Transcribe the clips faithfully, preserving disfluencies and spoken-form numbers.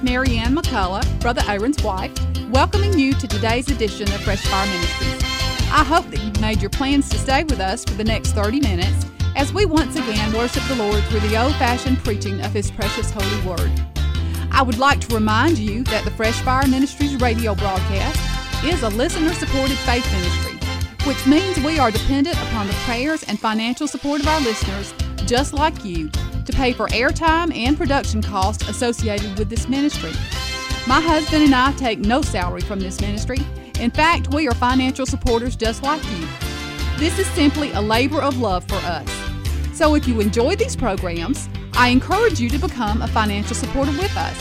Mary Ann McCullough, Brother Aaron's wife, welcoming you to today's edition of Fresh Fire Ministries. I hope that you've made your plans to stay with us for the next thirty minutes as we once again worship the Lord through the old-fashioned preaching of His precious holy word. I would like to remind you that the Fresh Fire Ministries radio broadcast is a listener-supported faith ministry, which means we are dependent upon the prayers and financial support of our listeners, just like you, to pay for airtime and production costs associated with this ministry. My husband and I take no salary from this ministry. In fact, we are financial supporters just like you. This is simply a labor of love for us. So if you enjoy these programs, I encourage you to become a financial supporter with us.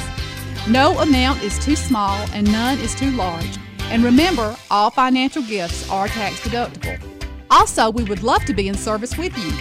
No amount is too small and none is too large. And remember, all financial gifts are tax deductible. Also, we would love to be in service with you.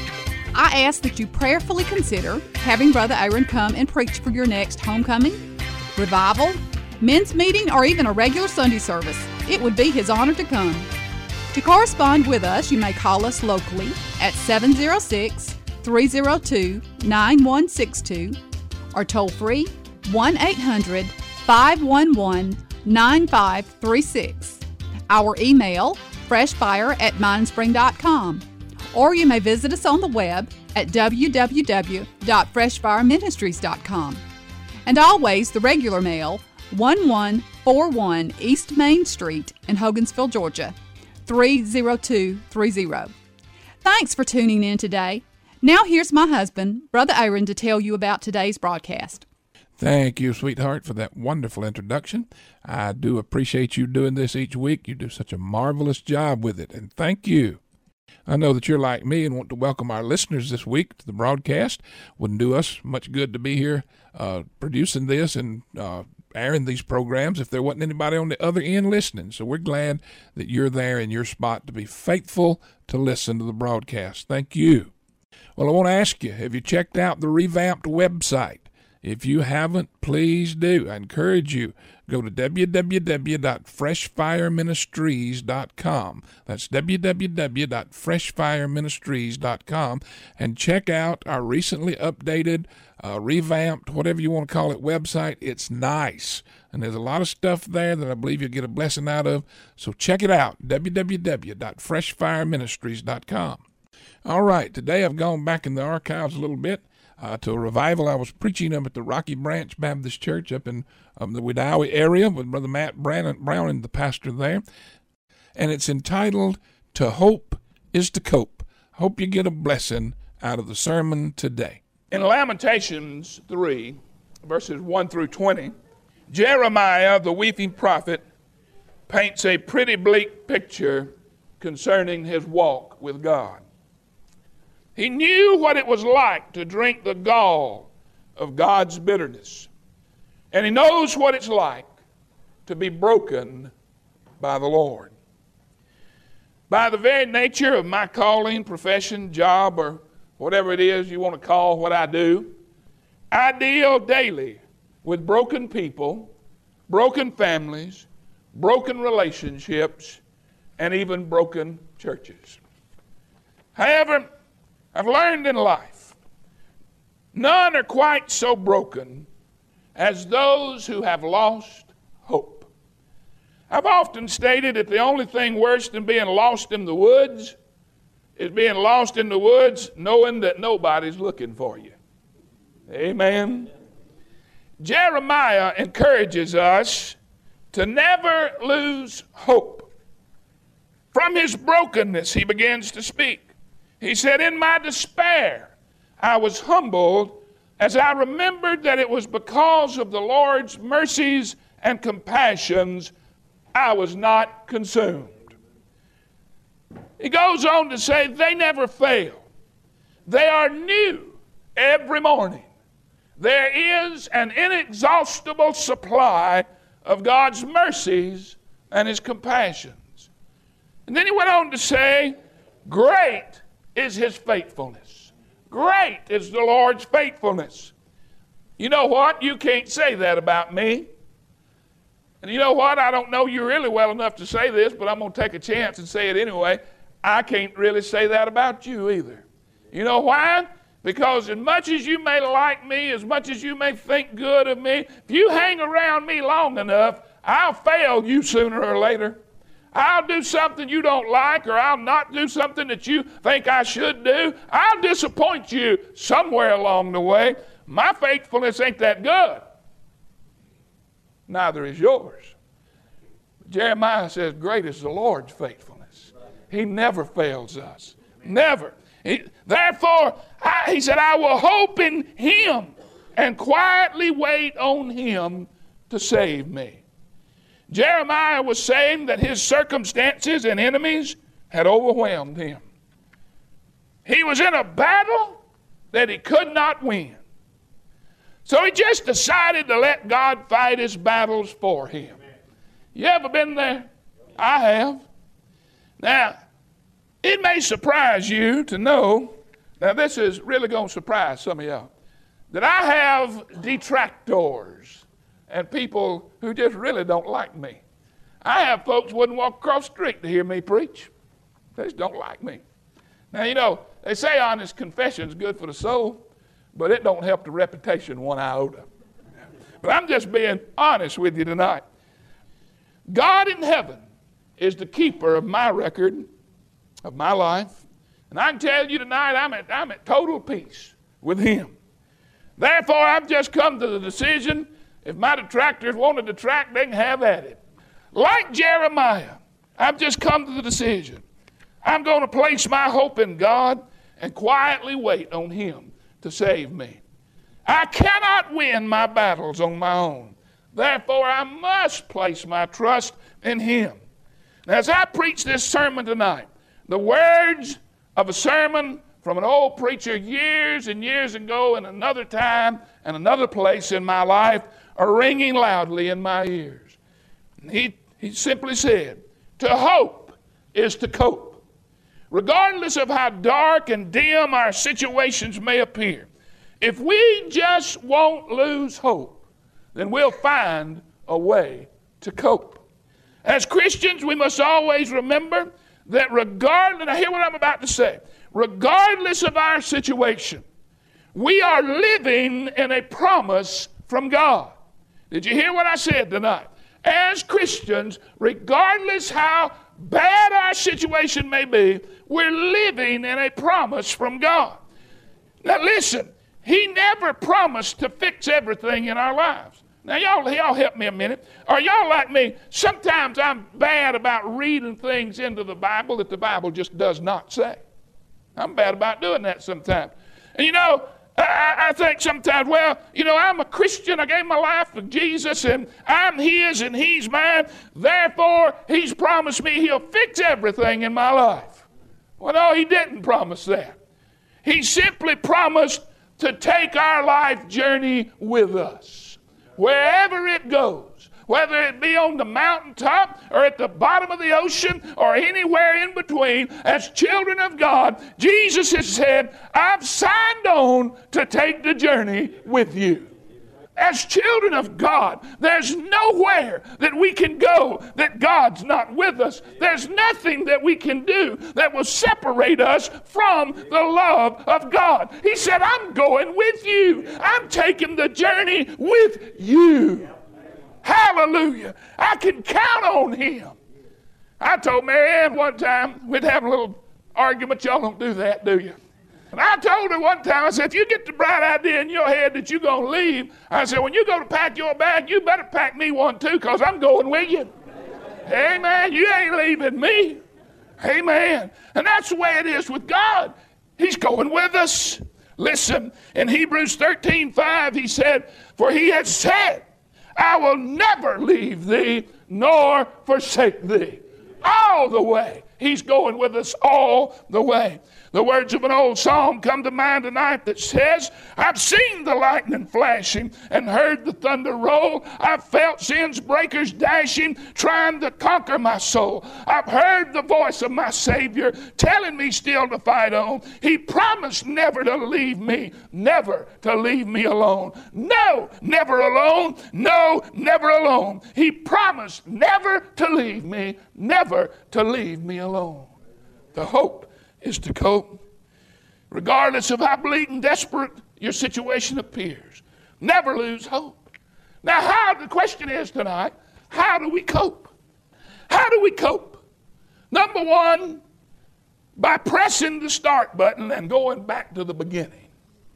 I ask that you prayerfully consider having Brother Aaron come and preach for your next homecoming, revival, men's meeting, or even a regular Sunday service. It would be his honor to come. To correspond with us, you may call us locally at seven oh six, three oh two, nine one six two or toll free one eight hundred, five one one, nine five three six. Our email, freshfire at mindspring dot com. Or you may visit us on the web at w w w dot fresh fire ministries dot com. And always the regular mail, one one four one East Main Street in Hogansville, Georgia, three oh two three oh. Thanks for tuning in today. Now here's my husband, Brother Aaron, to tell you about today's broadcast. Thank you, sweetheart, for that wonderful introduction. I do appreciate you doing this each week. You do such a marvelous job with it, and thank you. I know that you're like me and want to welcome our listeners this week to the broadcast. Wouldn't do us much good to be here uh, producing this and uh, airing these programs if there wasn't anybody on the other end listening. So we're glad that you're there in your spot to be faithful to listen to the broadcast. Thank you. Well, I want to ask you, have you checked out the revamped website? If you haven't, please do. I encourage you, go to w w w dot fresh fire ministries dot com. That's w w w dot fresh fire ministries dot com and check out our recently updated, uh, revamped, whatever you want to call it, website. It's nice. And there's a lot of stuff there that I believe you'll get a blessing out of. So check it out, w w w dot fresh fire ministries dot com. All right, today I've gone back in the archives a little bit. Uh, to a revival I was preaching up at the Rocky Branch Baptist Church up in um, the Wedowee area with Brother Matt Browning, the pastor there. And it's entitled, To Hope is to Cope. Hope you get a blessing out of the sermon today. In Lamentations three, verses one through twenty, Jeremiah, the weeping prophet, paints a pretty bleak picture concerning his walk with God. He knew what it was like to drink the gall of God's bitterness. And he knows what it's like to be broken by the Lord. By the very nature of my calling, profession, job, or whatever it is you want to call what I do, I deal daily with broken people, broken families, broken relationships, and even broken churches. However, I've learned in life, none are quite so broken as those who have lost hope. I've often stated that the only thing worse than being lost in the woods is being lost in the woods knowing that nobody's looking for you. Amen. Jeremiah encourages us to never lose hope. From his brokenness, he begins to speak. He said, in my despair, I was humbled as I remembered that it was because of the Lord's mercies and compassions I was not consumed. He goes on to say, they never fail. They are new every morning. There is an inexhaustible supply of God's mercies and his compassions. And then he went on to say, great is his faithfulness. Great is the Lord's faithfulness. You know what? You can't say that about me. And you know what? I don't know you really well enough to say this, but I'm going to take a chance and say it anyway. I can't really say that about you either. You know why? Because as much as you may like me, as much as you may think good of me, if you hang around me long enough, I'll fail you sooner or later. I'll do something you don't like, or I'll not do something that you think I should do. I'll disappoint you somewhere along the way. My faithfulness ain't that good. Neither is yours. Jeremiah says, great is the Lord's faithfulness. He never fails us. Never. He, therefore, I, he said, I will hope in him and quietly wait on him to save me. Jeremiah was saying that his circumstances and enemies had overwhelmed him. He was in a battle that he could not win. So he just decided to let God fight his battles for him. You ever been there? I have. Now, it may surprise you to know, now this is really going to surprise some of y'all, that I have detractors and people who just really don't like me. I have folks who wouldn't walk across the street to hear me preach. They just don't like me. Now, you know, they say honest confession is good for the soul, but it don't help the reputation one iota. But I'm just being honest with you tonight. God in heaven is the keeper of my record, of my life. And I can tell you tonight, I'm at, I'm at total peace with him. Therefore, I've just come to the decision, if my detractors want to detract, they can have at it. Like Jeremiah, I've just come to the decision. I'm going to place my hope in God and quietly wait on him to save me. I cannot win my battles on my own. Therefore, I must place my trust in him. Now, as I preach this sermon tonight, the words of a sermon from an old preacher years and years ago in another time and another place in my life are ringing loudly in my ears. He, he simply said, to hope is to cope. Regardless of how dark and dim our situations may appear, if we just won't lose hope, then we'll find a way to cope. As Christians, we must always remember that regardless, now hear what I'm about to say, regardless of our situation, we are living in a promise from God. Did you hear what I said tonight? As Christians, regardless how bad our situation may be, we're living in a promise from God. Now listen, he never promised to fix everything in our lives. Now y'all, y'all help me a minute. Are y'all like me? Sometimes I'm bad about reading things into the Bible that the Bible just does not say. I'm bad about doing that sometimes. And you know, I, I think sometimes, well, you know, I'm a Christian. I gave my life to Jesus, and I'm his, and he's mine. Therefore, he's promised me he'll fix everything in my life. Well, no, he didn't promise that. He simply promised to take our life journey with us, wherever it goes, whether it be on the mountaintop or at the bottom of the ocean or anywhere in between. As children of God, Jesus has said, I've signed on to take the journey with you. As children of God, there's nowhere that we can go that God's not with us. There's nothing that we can do that will separate us from the love of God. He said, I'm going with you. I'm taking the journey with you. Hallelujah. I can count on him. I told Mary Ann one time, we'd have a little argument. Y'all don't do that, do you? And I told her one time, I said, if you get the bright idea in your head that you're going to leave, I said, when you go to pack your bag, you better pack me one too, because I'm going with you. Amen. You ain't leaving me. Amen. And that's the way it is with God. He's going with us. Listen, in Hebrews thirteen five, he said, for he has said, I will never leave thee nor forsake thee. All the way. He's going with us all the way. The words of an old song come to mind tonight that says, I've seen the lightning flashing and heard the thunder roll. I've felt sin's breakers dashing, trying to conquer my soul. I've heard the voice of my Savior telling me still to fight on. He promised never to leave me, never to leave me alone. No, never alone. No, never alone. He promised never to leave me, never to leave me alone. The hope is to cope. regardless of how bleak and desperate your situation appears. Never lose hope. Now, how, the question is tonight, how do we cope? How do we cope? Number one, by pressing the start button and going back to the beginning.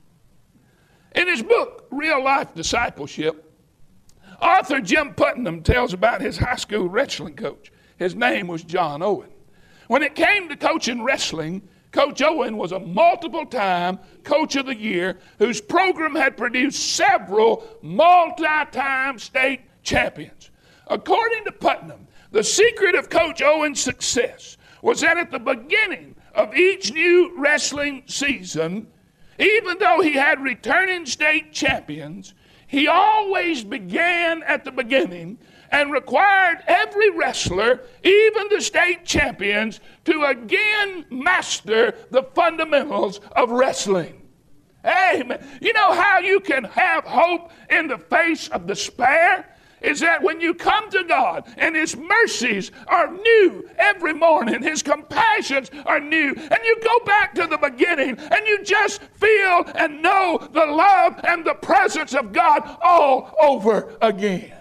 In his book, Real Life Discipleship, author Jim Putnam tells about his high school wrestling coach. His name was John Owen. When it came to coaching wrestling, Coach Owen was a multiple-time Coach of the Year whose program had produced several multi-time state champions. According to Putnam, the secret of Coach Owen's success was that at the beginning of each new wrestling season, even though he had returning state champions, he always began at the beginning and required every wrestler, even the state champions, to again master the fundamentals of wrestling. Amen. You know how you can have hope in the face of despair? Is that when you come to God and His mercies are new every morning, His compassions are new, and you go back to the beginning and you just feel and know the love and the presence of God all over again.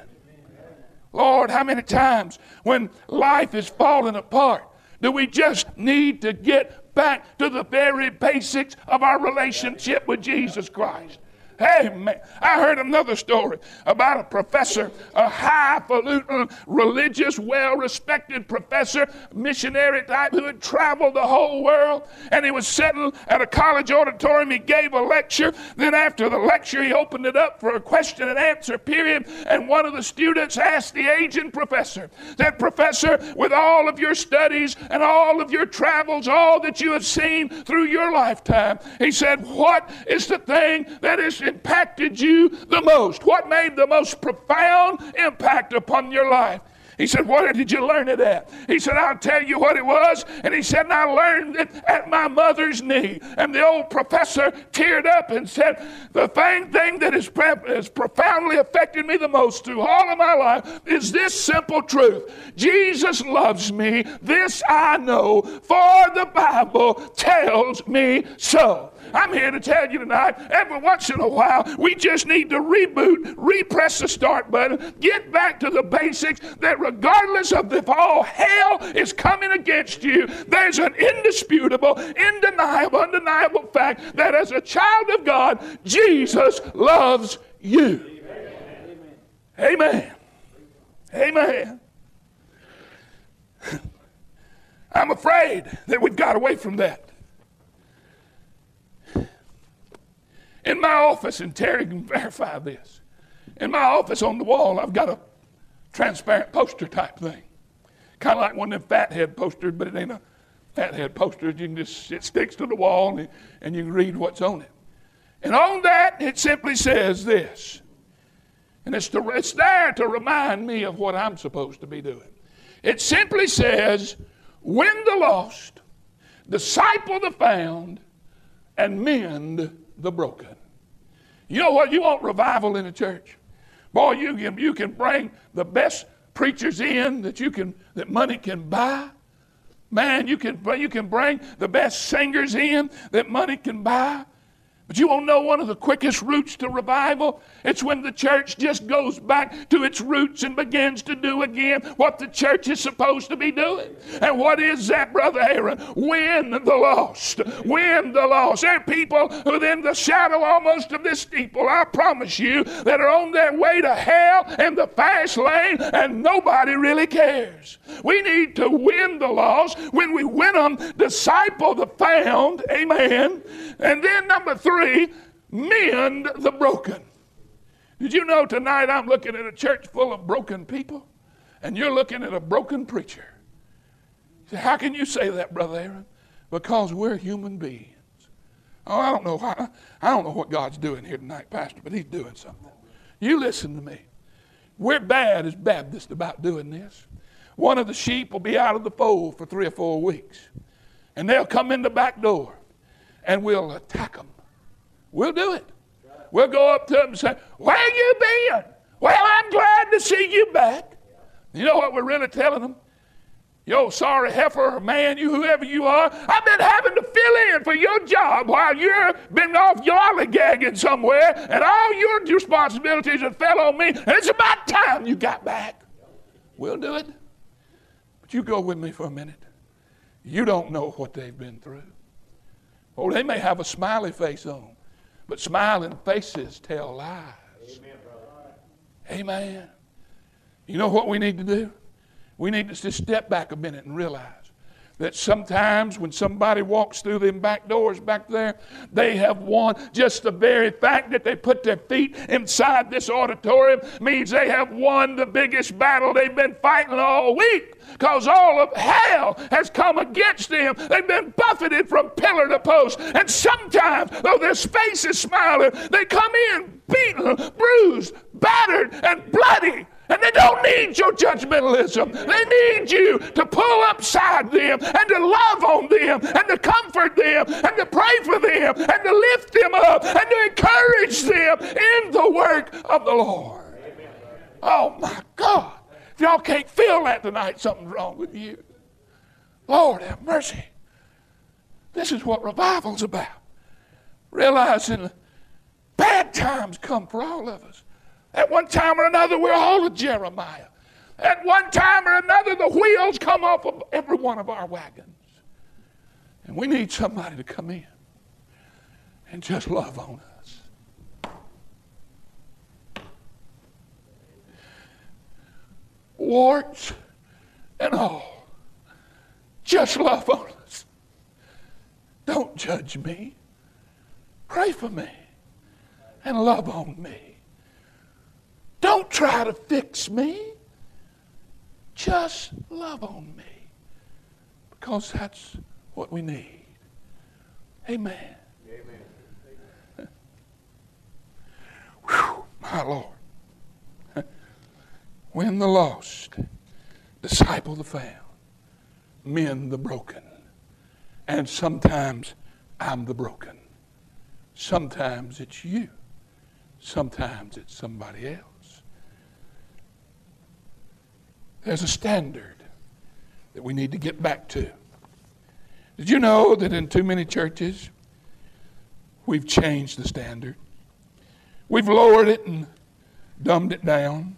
Lord, how many times when life is falling apart do we just need to get back to the very basics of our relationship with Jesus Christ? Amen. I heard another story about a professor, a highfalutin, religious, well-respected professor, missionary type who had traveled the whole world. And he was sitting at a college auditorium. He gave a lecture. Then after the lecture, he opened it up for a question and answer period. And one of the students asked the aging professor, that professor, with all of your studies and all of your travels, all that you have seen through your lifetime, he said, what is the thing that is impacted you the most? What made the most profound impact upon your life? He said, where did you learn it at? He said, I'll tell you what it was. And he said, and I learned it at my mother's knee. And the old professor teared up and said, the thing, thing that has, has profoundly affected me the most through all of my life is this simple truth. Jesus loves me. This I know, for the Bible tells me so. I'm here to tell you tonight, every once in a while, we just need to reboot, repress the start button, get back to the basics, that regardless of if all hell is coming against you, there's an indisputable, undeniable, undeniable fact that as a child of God, Jesus loves you. Amen. Amen. I'm afraid that we've got away from that. In my office, and Terry can verify this, in my office on the wall, I've got a transparent poster type thing. Kind of like one of them fathead posters, but it ain't a fathead poster. You can just, it sticks to the wall and, and you can read what's on it. And on that, it simply says this. And it's, to, it's there to remind me of what I'm supposed to be doing. It simply says, win the lost, disciple the found, and mend the broken. You know what? You want revival in the church? Boy, you can, you can bring the best preachers in that you can that money can buy. Man, you can you can bring the best singers in that money can buy. But you won't know one of the quickest routes to revival? It's when the church just goes back to its roots and begins to do again what the church is supposed to be doing. And what is that, Brother Aaron? Win the lost. Win the lost. There are people who in the shadow almost of this steeple, I promise you, that are on their way to hell in the fast lane, and nobody really cares. We need to win the lost. When we win them, disciple the found. Amen. And then number three, mend the broken. Did you know tonight I'm looking at a church full of broken people, and you're looking at a broken preacher? So how can you say that, Brother Aaron? Because we're human beings. Oh, I don't know why. I don't know what God's doing here tonight, Pastor, but He's doing something. You listen to me. We're bad as Baptists about doing this. One of the sheep will be out of the fold for three or four weeks, and they'll come in the back door, and we'll attack them. We'll do it. We'll go up to them and say, where you been? Well, I'm glad to see you back. You know what we're really telling them? Yo, sorry heifer or man, you whoever you are, I've been having to fill in for for your job while you've been off lollygagging somewhere, and all your responsibilities have fell on me, and it's about time you got back. We'll do it. But you go with me for a minute. You don't know what they've been through. Oh, they may have a smiley face on, but smiling faces tell lies. Amen, brother. Amen. You know what we need to do? We need to just step back a minute and realize that sometimes when somebody walks through them back doors back there, they have won. Just the very fact that they put their feet inside this auditorium means they have won the biggest battle they've been fighting all week, because all of hell has come against them. They've been buffeted from pillar to post. And sometimes, though their face is smiling, they come in beaten, bruised, battered, and bloody. And they don't need your judgmentalism. They need you to pull upside them and to love on them and to comfort them and to pray for them and to lift them up and to encourage them in the work of the Lord. Amen. Oh, my God. If y'all can't feel that tonight, something's wrong with you. Lord, have mercy. This is what revival's about. Realizing bad times come for all of us. At one time or another, we're all a Jeremiah. At one time or another, the wheels come off of every one of our wagons. And we need somebody to come in and just love on us. Warts and all, just love on us. Don't judge me. Pray for me and love on me. Don't try to fix me. Just love on me. Because that's what we need. Amen. Amen. Whew, my Lord. Win the lost, disciple the found, mend the broken. And sometimes I'm the broken. Sometimes it's you. Sometimes it's somebody else. There's a standard that we need to get back to. Did you know that in too many churches, we've changed the standard? We've lowered it and dumbed it down.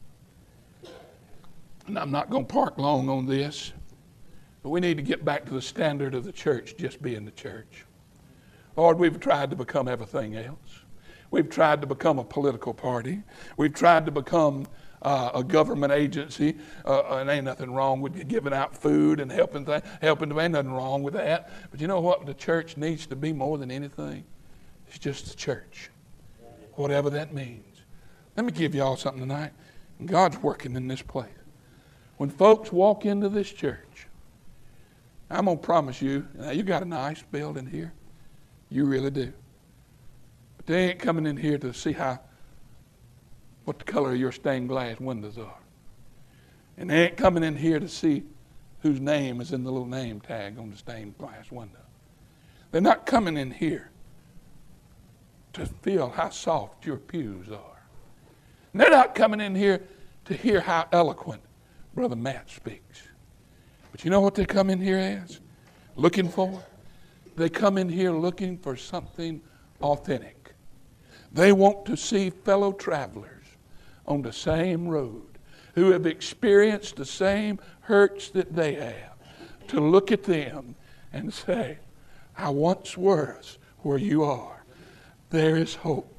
And I'm not going to park long on this, but we need to get back to the standard of the church just being the church. Lord, we've tried to become everything else. We've tried to become a political party. We've tried to become Uh, a government agency, uh, and ain't nothing wrong with giving out food and helping th- helping them. Ain't nothing wrong with that. But you know what the church needs to be more than anything? It's just the church, whatever that means. Let me give y'all something tonight. God's working in this place. When folks walk into this church, I'm going to promise you, now you got a nice building here. You really do. But they ain't coming in here to see how what the color of your stained glass windows are. And they ain't coming in here to see whose name is in the little name tag on the stained glass window. They're not coming in here to feel how soft your pews are. And they're not coming in here to hear how eloquent Brother Matt speaks. But you know what they come in here as? Looking for? They come in here looking for something authentic. They want to see fellow travelers on the same road who have experienced the same hurts that they have, to look at them and say, I once was where you are. There is hope.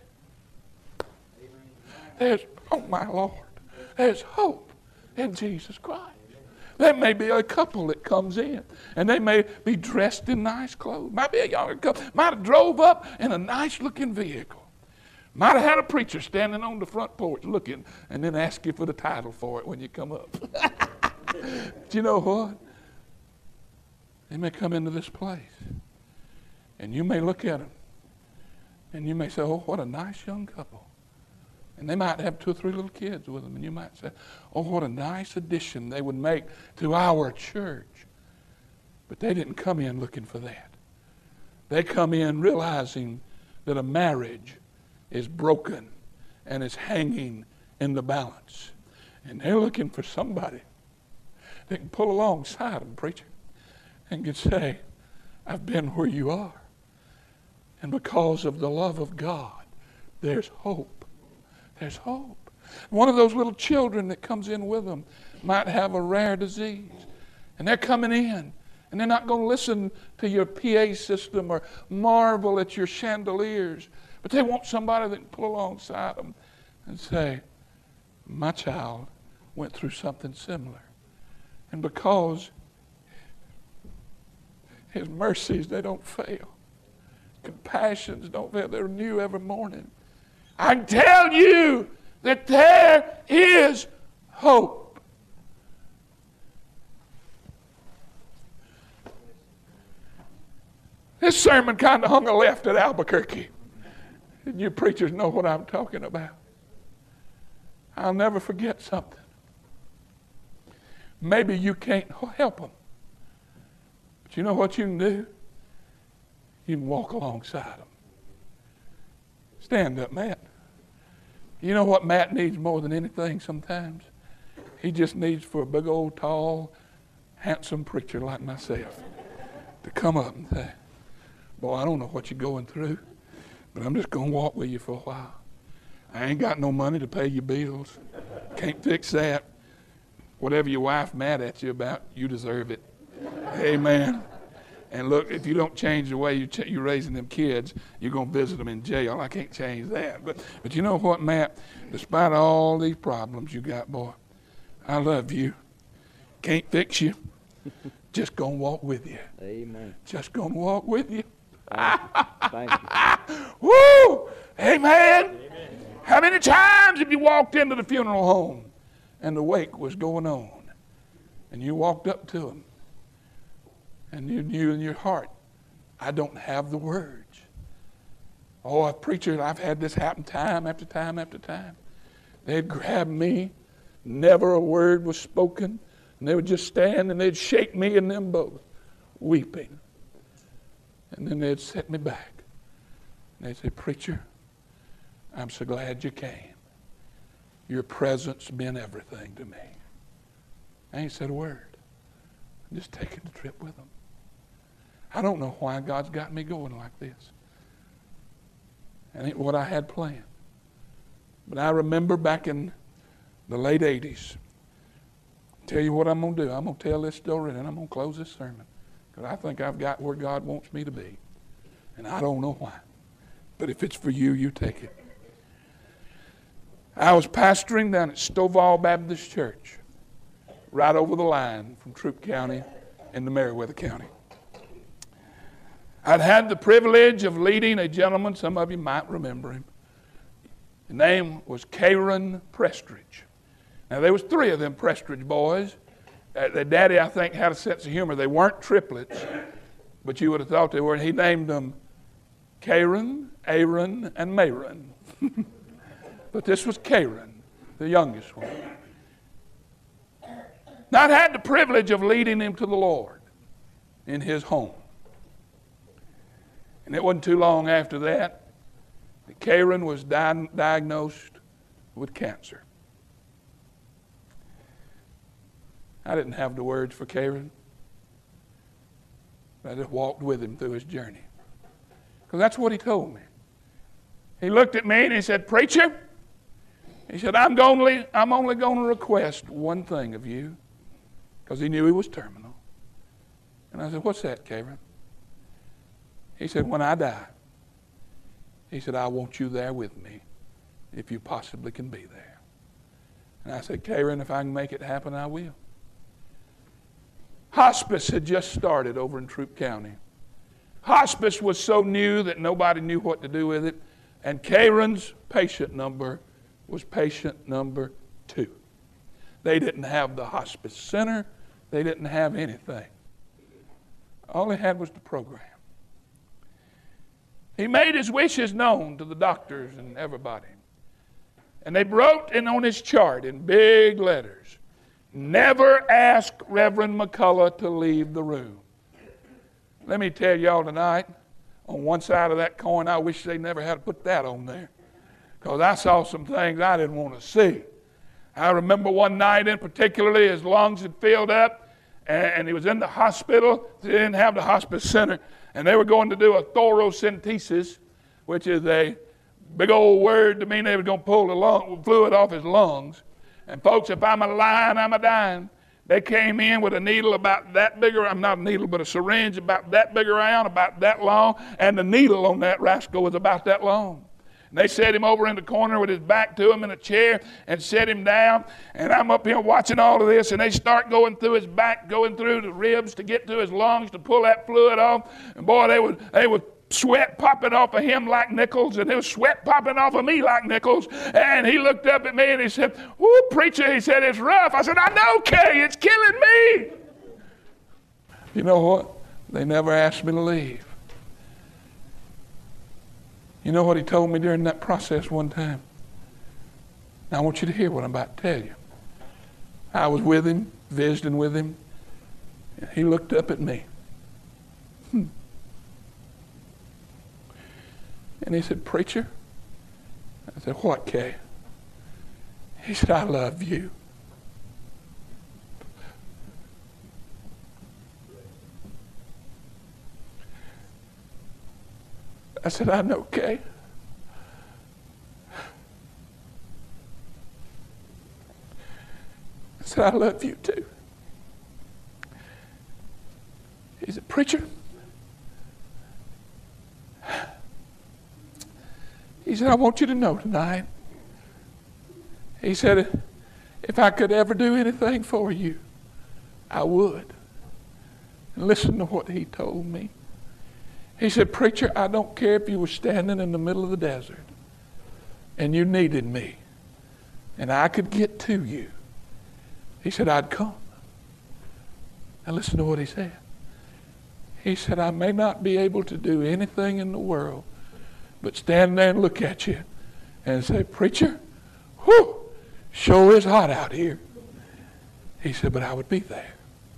There's, oh my Lord, there's hope in Jesus Christ. There may be a couple that comes in, and they may be dressed in nice clothes. Might be a younger couple. Might have drove up in a nice-looking vehicle. Might have had a preacher standing on the front porch looking and then ask you for the title for it when you come up. But you know what? They may come into this place, and you may look at them, and you may say, oh, what a nice young couple. And they might have two or three little kids with them, and you might say, oh, what a nice addition they would make to our church. But they didn't come in looking for that. They come in realizing that a marriage is broken and is hanging in the balance. And they're looking for somebody that can pull alongside them, preacher, and can say, I've been where you are. And because of the love of God, there's hope. There's hope. One of those little children that comes in with them might have a rare disease. And they're coming in. And they're not going to listen to your P A system or marvel at your chandeliers. But they want somebody that can pull alongside them and say, my child went through something similar. And because his mercies, they don't fail. Compassions don't fail. They're new every morning. I can tell you that there is hope. This sermon kind of hung a left at Albuquerque. And you preachers know what I'm talking about. I'll never forget something. Maybe you can't help them. But you know what you can do? You can walk alongside them. Stand up, Matt. You know what Matt needs more than anything sometimes? He just needs for a big old, tall, handsome preacher like myself to come up and say, boy, I don't know what you're going through, but I'm just going to walk with you for a while. I ain't got no money to pay your bills. Can't fix that. Whatever your wife mad at you about, you deserve it. Amen. And look, if you don't change the way you ch- you're raising them kids, you're going to visit them in jail. I can't change that. But but you know what, Matt? Despite all these problems you got, boy, I love you. Can't fix you. Just going to walk with you. Amen. Just going to walk with you. Thank you. Thank you. Woo! Amen. Amen. How many times have you walked into the funeral home and the wake was going on and you walked up to them and you knew in your heart, I don't have the words. Oh, a preacher, I've had this happen time after time after time. They'd grab me, never a word was spoken, and they would just stand and they'd shake me and them both, weeping. And then they'd set me back. And they'd say, preacher, I'm so glad you came. Your presence meant everything to me. I ain't said a word. I'm just taking the trip with them. I don't know why God's got me going like this. It ain't what I had planned. But I remember back in the late eighties, tell you what I'm going to do. I'm going to tell this story and then I'm going to close this sermon. Because I think I've got where God wants me to be. And I don't know why. But if it's for you, you take it. I was pastoring down at Stovall Baptist Church, right over the line from Troup County into Meriwether County. I'd had the privilege of leading a gentleman, some of you might remember him. His name was Karen Prestridge. Now, there was three of them Prestridge boys. Uh, their daddy, I think, had a sense of humor. They weren't triplets, but you would have thought they were. He named them Karen, Aaron, and Maron. But this was Karen, the youngest one. Now, I'd had the privilege of leading him to the Lord in his home. And it wasn't too long after that that Karen was di- diagnosed with cancer. I didn't have the words for Karen. I just walked with him through his journey. Because that's what he told me. He looked at me and he said, preacher, he said, I'm only, I'm only going to request one thing of you. Because he knew he was terminal. And I said, what's that, Karen? He said, when I die, he said, I want you there with me if you possibly can be there. And I said, Karen, if I can make it happen, I will. Hospice had just started over in Troup County. Hospice was so new that nobody knew what to do with it. And Karen's patient number was patient number two. They didn't have the hospice center. They didn't have anything. All they had was the program. He made his wishes known to the doctors and everybody. And they wrote in on his chart in big letters, never ask Reverend McCullough to leave the room. Let me tell y'all tonight, on one side of that coin, I wish they never had to put that on there. Because I saw some things I didn't want to see. I remember one night in particularly, his lungs had filled up, and he was in the hospital. They didn't have the hospice center, and they were going to do a thoracentesis, which is a big old word to mean they were going to pull the lung, fluid off his lungs. And folks, if I'm a lying, I'm a dying. They came in with a needle about that big around, not a needle, but a syringe about that big around, about that long, and the needle on that rascal was about that long. And they set him over in the corner with his back to him in a chair and set him down. And I'm up here watching all of this, and they start going through his back, going through the ribs to get to his lungs to pull that fluid off. And boy, they would they would sweat popping off of him like nickels, and there was sweat popping off of me like nickels. And he looked up at me and he said, "Woo, preacher," he said, "it's rough." I said, "I know, Kay, it's killing me." You know what? They never asked me to leave. You know what he told me during that process one time? Now I want you to hear what I'm about to tell you. I was with him, visiting with him, and he looked up at me. Hmm. And he said, "Preacher?" I said, "What, Kay?" He said, "I love you." I said, "I know, Kay." I said, "I love you too." He said, "Preacher?" He said, "I want you to know tonight," he said, "if I could ever do anything for you, I would." And listen to what he told me. He said, "Preacher, I don't care if you were standing in the middle of the desert and you needed me and I could get to you." He said, "I'd come." Now listen to what he said. He said, "I may not be able to do anything in the world but stand there and look at you and say, 'Preacher, whew, sure is hot out here.'" He said, "But I would be there."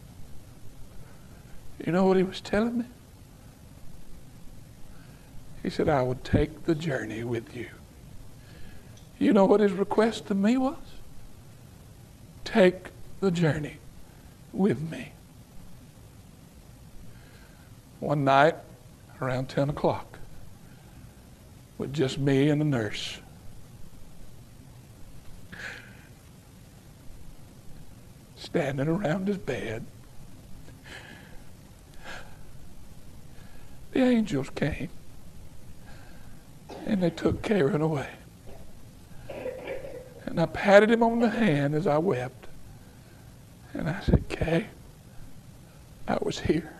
You know what he was telling me? He said, "I would take the journey with you." You know what his request to me was? Take the journey with me. One night, around ten o'clock, with just me and the nurse, standing around his bed, the angels came and they took Karen away. And I patted him on the hand as I wept. And I said, "Kay, I was here."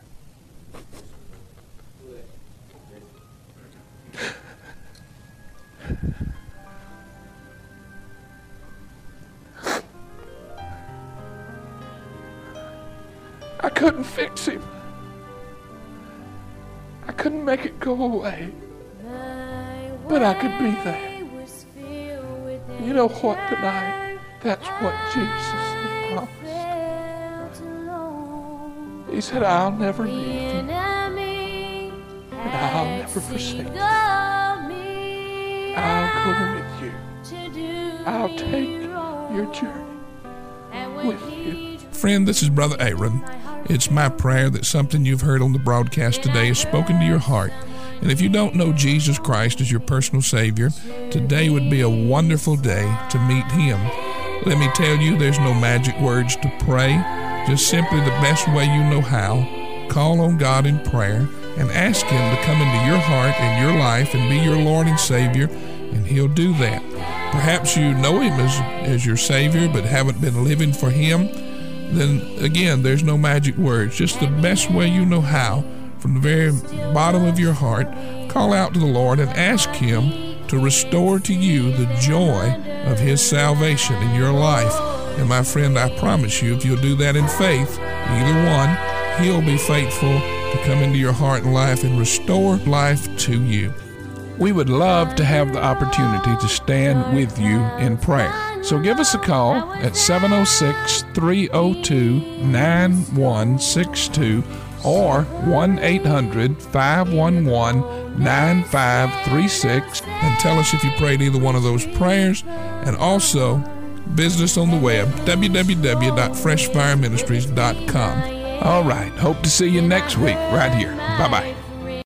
I couldn't fix him. I couldn't make it go away. But I could be there. You know what, tonight? That's what Jesus has promised. He said, "I'll never leave you. And I'll never forsake you. I'll go with you. I'll take your journey with you." Friend, this is Brother Aaron. It's my prayer that something you've heard on the broadcast today has spoken to your heart. And if you don't know Jesus Christ as your personal Savior, today would be a wonderful day to meet Him. Let me tell you, there's no magic words to pray. Just simply the best way you know how. Call on God in prayer and ask Him to come into your heart and your life and be your Lord and Savior, and He'll do that. Perhaps you know Him as, as your Savior but haven't been living for Him. Then again, there's no magic words. Just the best way you know how. From the very bottom of your heart, call out to the Lord and ask Him to restore to you the joy of His salvation in your life. And my friend, I promise you, if you'll do that in faith, either one, He'll be faithful to come into your heart and life and restore life to you. We would love to have the opportunity to stand with you in prayer. So give us a call at seven oh six, three oh two, nine one six two or one eight hundred, five one one, nine five three six and tell us if you prayed either one of those prayers. And also, Visit us on the web, w w w dot fresh fire ministries dot com. All right, hope to see you next week right here. Bye-bye.